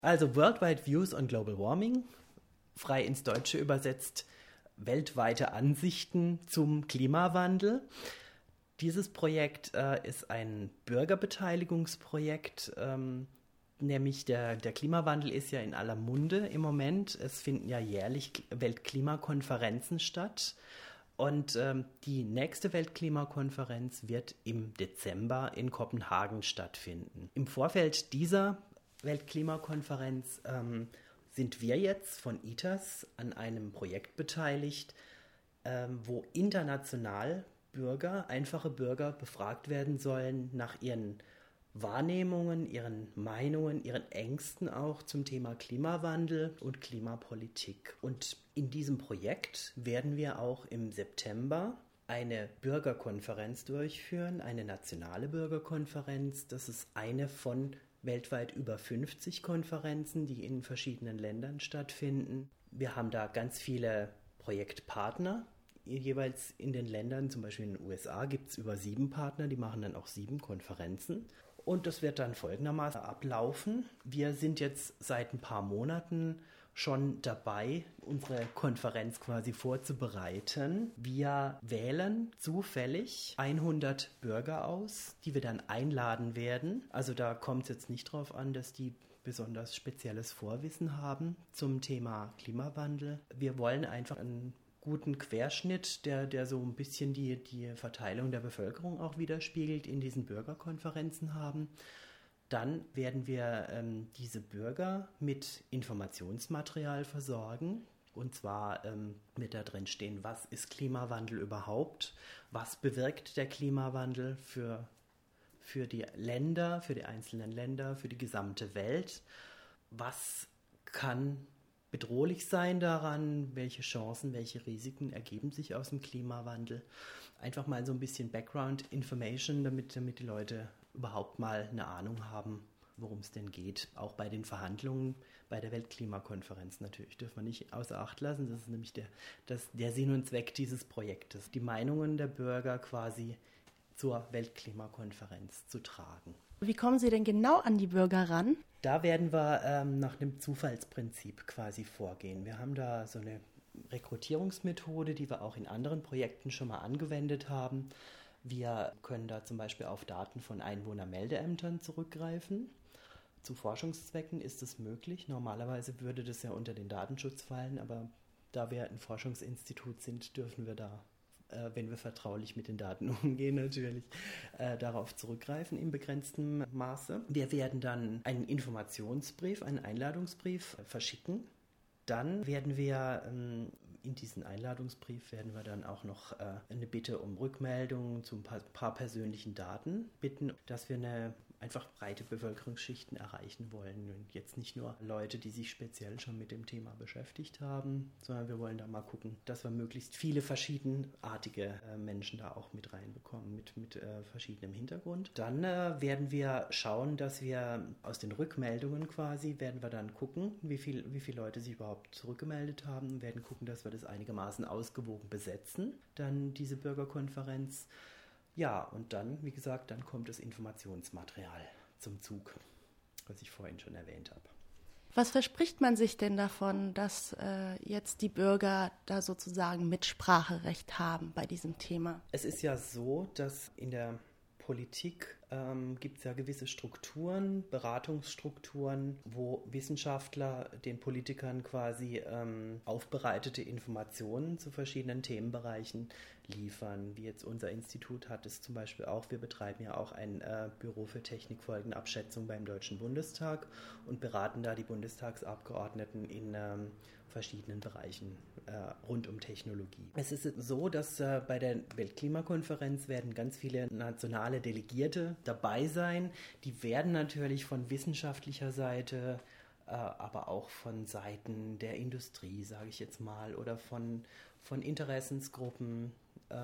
Also Worldwide Views on Global Warming, frei ins Deutsche übersetzt, weltweite Ansichten zum Klimawandel. Dieses Projekt ist ein Bürgerbeteiligungsprojekt, nämlich der Klimawandel ist ja in aller Munde im Moment. Es finden ja jährlich Weltklimakonferenzen statt. Und die nächste Weltklimakonferenz wird im Dezember in Kopenhagen stattfinden. Im Vorfeld dieser Weltklimakonferenz sind wir jetzt von ITERS an einem Projekt beteiligt, wo international einfache Bürger befragt werden sollen nach ihren Wahrnehmungen, ihren Meinungen, ihren Ängsten auch zum Thema Klimawandel und Klimapolitik. Und in diesem Projekt werden wir auch im September eine Bürgerkonferenz durchführen, eine nationale Bürgerkonferenz. Das ist eine von weltweit über 50 Konferenzen, die in verschiedenen Ländern stattfinden. Wir haben da ganz viele Projektpartner, jeweils in den Ländern, zum Beispiel in den USA gibt es über 7 Partner, die machen dann auch 7 Konferenzen. Und das wird dann folgendermaßen ablaufen. Wir sind jetzt seit ein paar Monaten schon dabei, unsere Konferenz quasi vorzubereiten. Wir wählen zufällig 100 Bürger aus, die wir dann einladen werden. Also da kommt es jetzt nicht drauf an, dass die besonders spezielles Vorwissen haben zum Thema Klimawandel. Wir wollen einfach einen guten Querschnitt, der so ein bisschen die Verteilung der Bevölkerung auch widerspiegelt, in diesen Bürgerkonferenzen haben. Dann werden wir diese Bürger mit Informationsmaterial versorgen. Und zwar wird da drin stehen, was ist Klimawandel überhaupt? Was bewirkt der Klimawandel für die Länder, für die einzelnen Länder, für die gesamte Welt? Was kann bedrohlich sein daran? Welche Chancen, welche Risiken ergeben sich aus dem Klimawandel? Einfach mal so ein bisschen Background Information, damit die Leute überhaupt mal eine Ahnung haben, worum es denn geht. Auch bei den Verhandlungen bei der Weltklimakonferenz natürlich dürfen wir nicht außer Acht lassen. Das ist nämlich der Sinn und Zweck dieses Projektes, die Meinungen der Bürger quasi zur Weltklimakonferenz zu tragen. Wie kommen Sie denn genau an die Bürger ran? Da werden wir nach einem Zufallsprinzip quasi vorgehen. Wir haben da so eine Rekrutierungsmethode, die wir auch in anderen Projekten schon mal angewendet haben. Wir können da zum Beispiel auf Daten von Einwohnermeldeämtern zurückgreifen. Zu Forschungszwecken ist es möglich. Normalerweise würde das ja unter den Datenschutz fallen, aber da wir ein Forschungsinstitut sind, dürfen wir da, wenn wir vertraulich mit den Daten umgehen, natürlich darauf zurückgreifen im begrenzten Maße. Wir werden dann einen Informationsbrief, einen Einladungsbrief verschicken. Dann werden wir in diesen Einladungsbrief werden wir dann auch noch eine Bitte um Rückmeldung zu ein paar persönlichen Daten bitten, dass wir einfach breite Bevölkerungsschichten erreichen wollen. Und jetzt nicht nur Leute, die sich speziell schon mit dem Thema beschäftigt haben, sondern wir wollen da mal gucken, dass wir möglichst viele verschiedenartige Menschen da auch mit reinbekommen, mit verschiedenem Hintergrund. Dann werden wir schauen, dass wir aus den Rückmeldungen quasi, werden wir dann gucken, wie viele Leute sich überhaupt zurückgemeldet haben und werden gucken, dass wir das einigermaßen ausgewogen besetzen, dann diese Bürgerkonferenz. Ja, und dann, wie gesagt, dann kommt das Informationsmaterial zum Zug, was ich vorhin schon erwähnt habe. Was verspricht man sich denn davon, dass jetzt die Bürger da sozusagen Mitspracherecht haben bei diesem Thema? Es ist ja so, dass in der Politik gibt es ja gewisse Strukturen, Beratungsstrukturen, wo Wissenschaftler den Politikern quasi aufbereitete Informationen zu verschiedenen Themenbereichen liefern. Wie jetzt unser Institut hat es zum Beispiel auch. Wir betreiben ja auch ein Büro für Technikfolgenabschätzung beim Deutschen Bundestag und beraten da die Bundestagsabgeordneten in verschiedenen Bereichen rund um Technologie. Es ist so, dass bei der Weltklimakonferenz werden ganz viele nationale Delegierte dabei sein. Die werden natürlich von wissenschaftlicher Seite, aber auch von Seiten der Industrie, sage ich jetzt mal, oder von Interessensgruppen,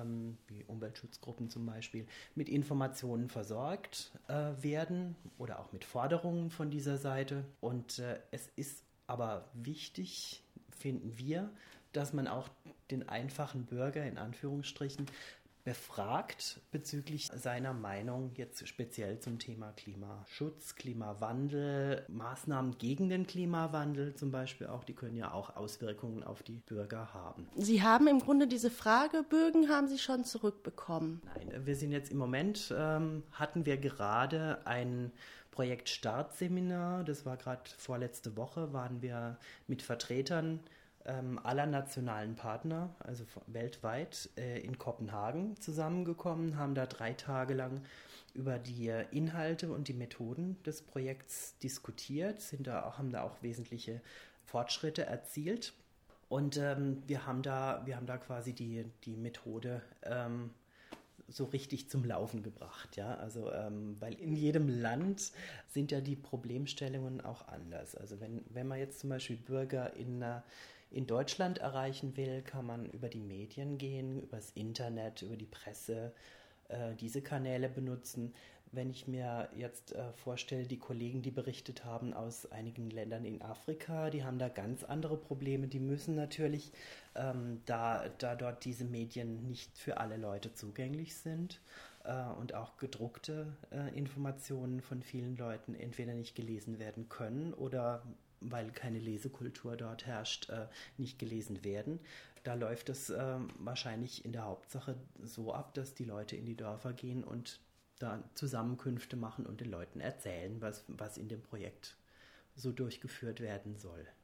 wie Umweltschutzgruppen zum Beispiel, mit Informationen versorgt werden oder auch mit Forderungen von dieser Seite. Und es ist aber wichtig, finden wir, dass man auch den einfachen Bürger in Anführungsstrichen befragt bezüglich seiner Meinung jetzt speziell zum Thema Klimaschutz, Klimawandel, Maßnahmen gegen den Klimawandel zum Beispiel auch, die können ja auch Auswirkungen auf die Bürger haben. Sie haben im Grunde diese Fragebögen haben Sie schon zurückbekommen? Nein, wir sind jetzt im Moment, hatten wir gerade ein Projekt-Startseminar, das war gerade vorletzte Woche, waren wir mit Vertretern aller nationalen Partner, also weltweit, in Kopenhagen zusammengekommen, haben da 3 Tage lang über die Inhalte und die Methoden des Projekts diskutiert, haben da auch wesentliche Fortschritte erzielt. Und wir haben da quasi die Methode so richtig zum Laufen gebracht, ja, also weil in jedem Land sind ja die Problemstellungen auch anders. Also wenn man jetzt zum Beispiel Bürger in Deutschland erreichen will, kann man über die Medien gehen, über das Internet, über die Presse, diese Kanäle benutzen. Wenn ich mir jetzt vorstelle, die Kollegen, die berichtet haben aus einigen Ländern in Afrika, die haben da ganz andere Probleme. Die müssen natürlich, da dort diese Medien nicht für alle Leute zugänglich sind und auch gedruckte Informationen von vielen Leuten entweder nicht gelesen werden können oder weil keine Lesekultur dort herrscht, nicht gelesen werden. Da läuft es wahrscheinlich in der Hauptsache so ab, dass die Leute in die Dörfer gehen und da Zusammenkünfte machen und den Leuten erzählen, was in dem Projekt so durchgeführt werden soll.